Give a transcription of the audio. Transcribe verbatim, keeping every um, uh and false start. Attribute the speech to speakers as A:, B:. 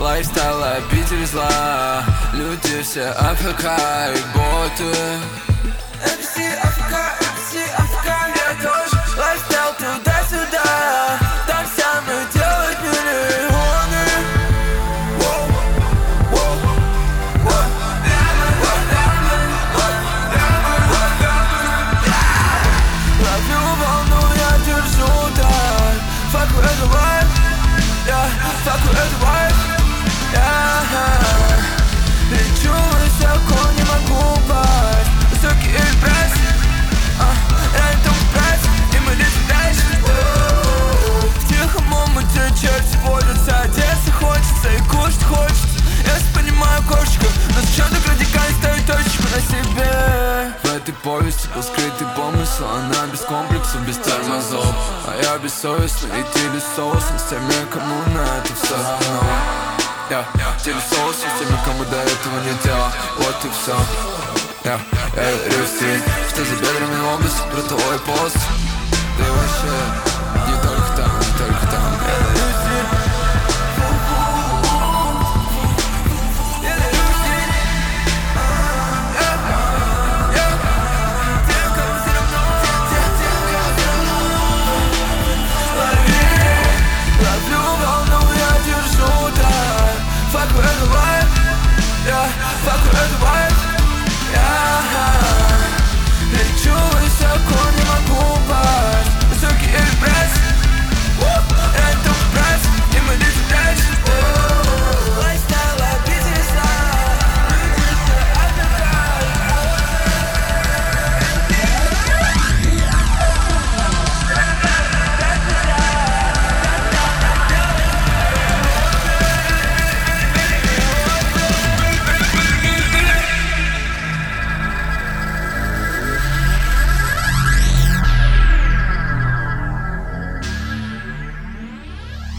A: лайфстайл, обитель зла. Люди все АФК и боты. эм си АФК, эм си АФК, я тоже. Лайфстайл туда-сюда, там самые делают миллионы. Ловлю волну, я держу так. Fuck with the vibe, yeah, fuck with the vibe, yeah. Лечу высоко, не могу упасть. Высокий пресс, я не только пресс, и мы летим дальше. В тихом омуте черти водятся, одеться хочется и кушать хочется. Я понимаю кошечка, но зачем так радикально ставить точку на себе? В этой повести был скрытый помысл, она без комплексов, без тормозов. А я бессовестный и делю соус с теми, кому на это все равно. Я делю соус с теми, кому до этого нет дела. Вот и все. Я верю в стиль, что за бедрами область, про твой пост. Ты вообще не только там, не только там.